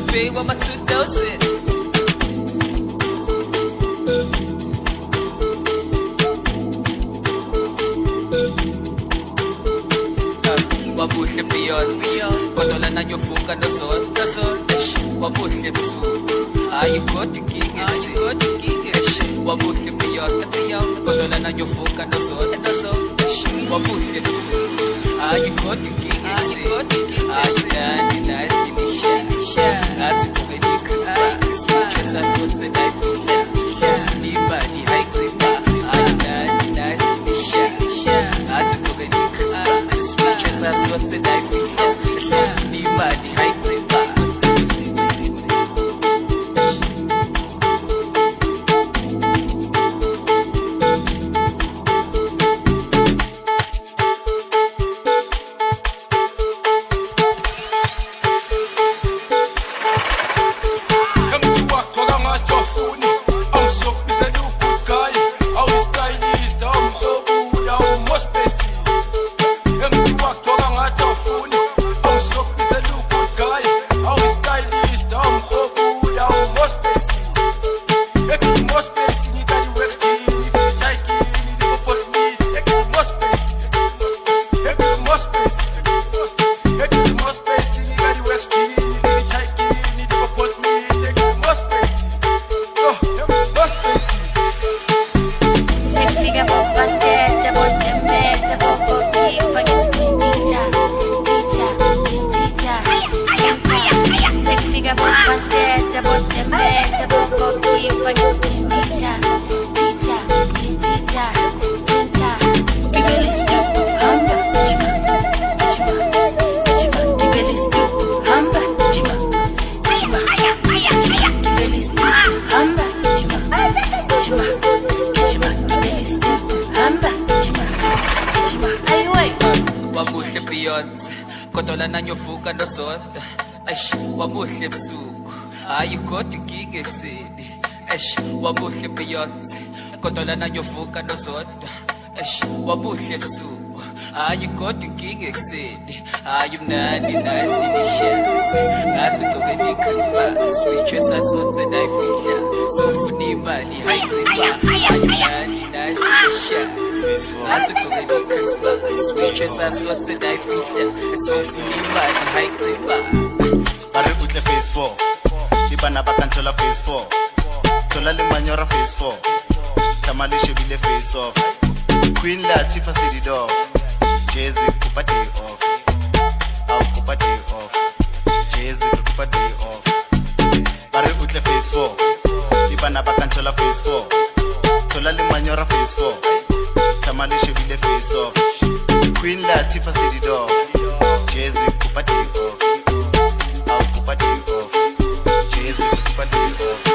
pay with my 2000. Wabuhle beyond kodwa na nyofuka nosonto wabuhle busuku ayikhodi king wabuhle beyond kodwa na nyofuka nosonto wabuhle busuku ayikhodi king asiyani nice dinisha athi tokeni Christmas just as so tonight ni body high clip ayani nice dinisha athi tokeni Christmas just as so tonight so ni body high clip wabuhle beyond kodwa na nyofuka nosonto wabuhle busuku ayikhodi king ekseni wabuhle beyond kodwa na nyofuka nosonto wabuhle busuku ayikhodi king ekseni ayumnandi nice delicious ngathi tokeni Christmas we just as so tonight so funi imali high clip ayumnandi nice delicious ngathi tokeni Christmas we just as so tonight so funi imali high clip bare utle phase 4 dibana ba kantola phase 4 thola le manyora phase 4 tsamale shebile face off Queen Latifah Sedido Jay-Z kupa day off au kupa day off Jay-Z kupa day off bare utle phase 4 dibana ba kantola phase 4 thola le manyora phase 4 tsamale shebile face off Queen Latifah Sedido Jay-Z kupa day off au kupa day off Jay-Z kupa day off